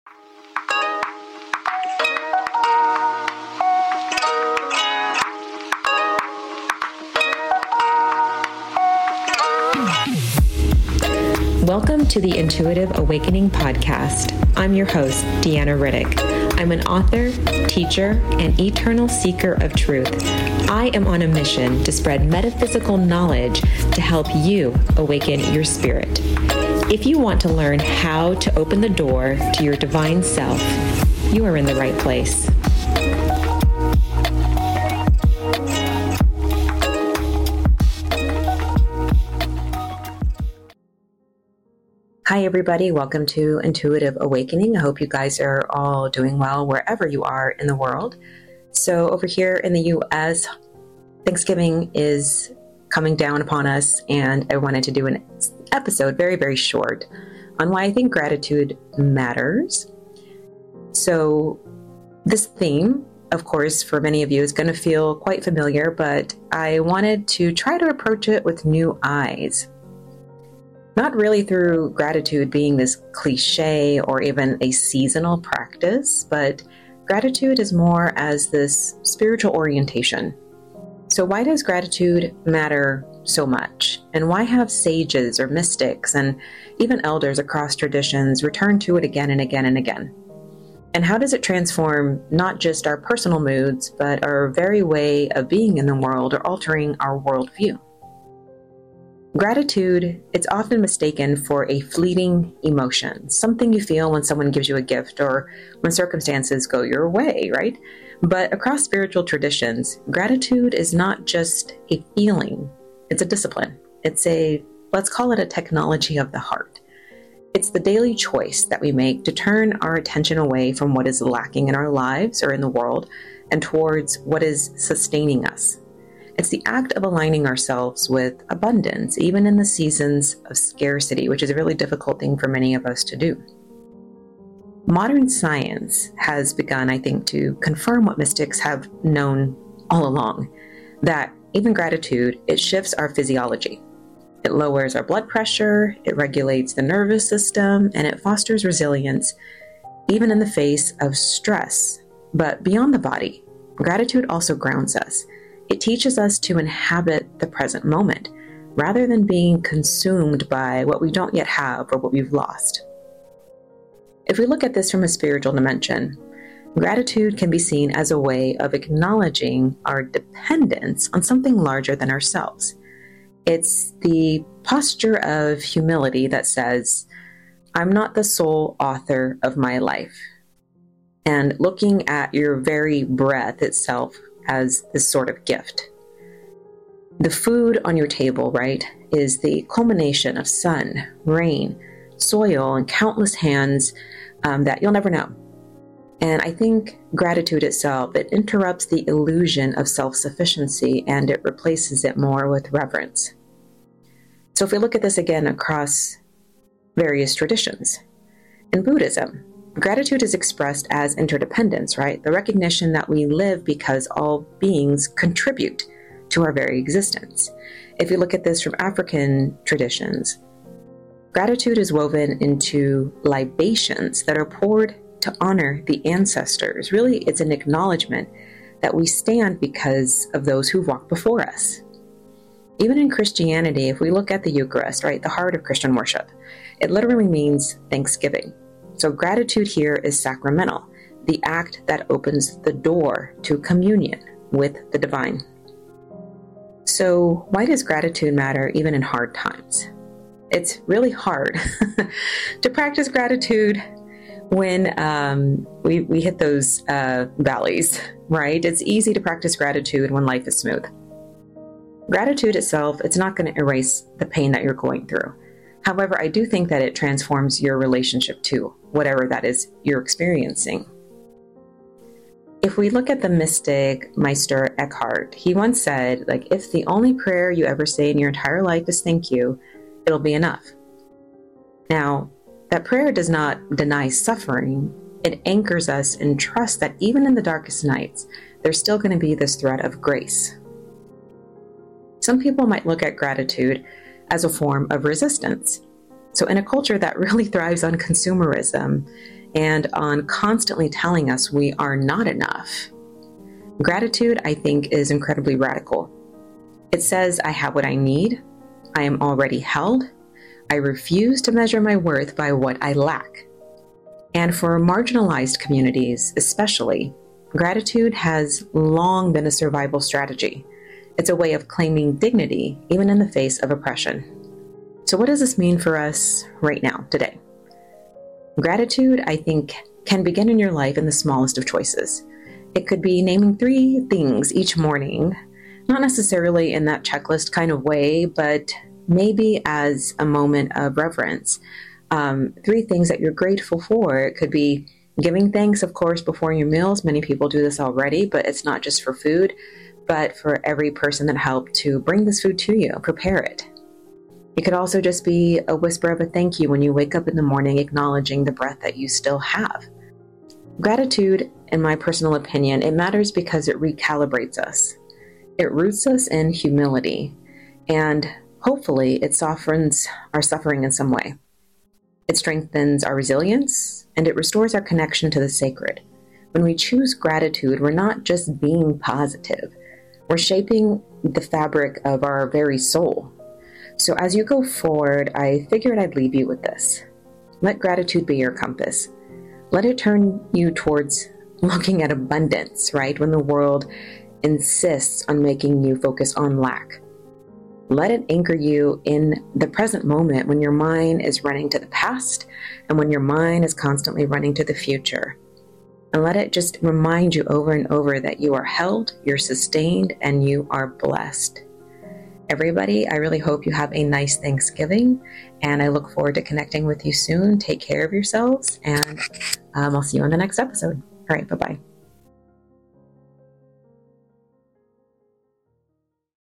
Welcome to the Intuitive Awakening Podcast. I'm your host, Deanna Riddick. I'm an author, teacher, and eternal seeker of truth. I am on a mission to spread metaphysical knowledge to help you awaken your spirit. If you want to learn how to open the door to your divine self, you are in the right place. Hi, everybody. Welcome to Intuitive Awakening. I hope you guys are all doing well wherever you are in the world. So over here in the U.S., Thanksgiving is coming down upon us, and I wanted to do an episode, very, very short, on why I think gratitude matters. So this theme, of course, for many of you is going to feel quite familiar, but I wanted to try to approach it with new eyes. Not really through gratitude being this cliche or even a seasonal practice, but gratitude is more as this spiritual orientation. So why does gratitude matter so much? And why have sages or mystics and even elders across traditions return to it again and again and again? And how does it transform not just our personal moods, but our very way of being in the world or altering our worldview? Gratitude, it's often mistaken for a fleeting emotion, something you feel when someone gives you a gift or when circumstances go your way, right? But across spiritual traditions, gratitude is not just a feeling, it's a discipline. Let's call it a technology of the heart. It's the daily choice that we make to turn our attention away from what is lacking in our lives or in the world and towards what is sustaining us. It's the act of aligning ourselves with abundance, even in the seasons of scarcity, which is a really difficult thing for many of us to do. Modern science has begun, I think, to confirm what mystics have known all along, that even gratitude, it shifts our physiology. It lowers our blood pressure, it regulates the nervous system, and it fosters resilience, even in the face of stress. But beyond the body, gratitude also grounds us. It teaches us to inhabit the present moment rather than being consumed by what we don't yet have or what we've lost. If we look at this from a spiritual dimension, gratitude can be seen as a way of acknowledging our dependence on something larger than ourselves. It's the posture of humility that says, I'm not the sole author of my life. And looking at your very breath itself as this sort of gift. The food on your table, right, is the culmination of sun, rain, soil, and countless hands that you'll never know. And I think gratitude itself, it interrupts the illusion of self-sufficiency and it replaces it more with reverence. So if we look at this again across various traditions, in Buddhism, gratitude is expressed as interdependence, right? The recognition that we live because all beings contribute to our very existence. If you look at this from African traditions, gratitude is woven into libations that are poured to honor the ancestors. Really, it's an acknowledgement that we stand because of those who walked before us. Even in Christianity, if we look at the Eucharist, right, the heart of Christian worship, it literally means thanksgiving. So gratitude here is sacramental, the act that opens the door to communion with the divine. So why does gratitude matter even in hard times? It's really hard to practice gratitude when we hit those valleys, right? It's easy to practice gratitude when life is smooth. Gratitude itself, it's not going to erase the pain that you're going through. However, I do think that it transforms your relationship to whatever that is you're experiencing. If we look at the mystic Meister Eckhart, he once said, if the only prayer you ever say in your entire life is thank you, it'll be enough. Now, that prayer does not deny suffering. It anchors us in trust that even in the darkest nights, there's still going to be this thread of grace. Some people might look at gratitude as a form of resistance. So in a culture that really thrives on consumerism, and on constantly telling us we are not enough. Gratitude, I think, is incredibly radical. It says, I have what I need. I am already held. I refuse to measure my worth by what I lack. And for marginalized communities, especially, gratitude has long been a survival strategy. It's a way of claiming dignity, even in the face of oppression. So what does this mean for us right now, today? Gratitude, I think, can begin in your life in the smallest of choices. It could be naming 3 things each morning, not necessarily in that checklist kind of way, but maybe as a moment of reverence. 3 things that you're grateful for. It could be giving thanks, of course, before your meals. Many people do this already, but it's not just for food, but for every person that helped to bring this food to you, prepare it. It could also just be a whisper of a thank you when you wake up in the morning, acknowledging the breath that you still have. Gratitude, in my personal opinion, it matters because it recalibrates us. It roots us in humility, and hopefully it softens our suffering in some way. It strengthens our resilience, and it restores our connection to the sacred. When we choose gratitude, we're not just being positive. We're shaping the fabric of our very soul. So as you go forward, I figured I'd leave you with this. Let gratitude be your compass. Let it turn you towards looking at abundance, right? When the world insists on making you focus on lack. Let it anchor you in the present moment when your mind is running to the past and when your mind is constantly running to the future. And let it just remind you over and over that you are held, you're sustained, and you are blessed. Everybody, I really hope you have a nice Thanksgiving, and I look forward to connecting with you soon. Take care of yourselves, and I'll see you on the next episode. All right, bye-bye.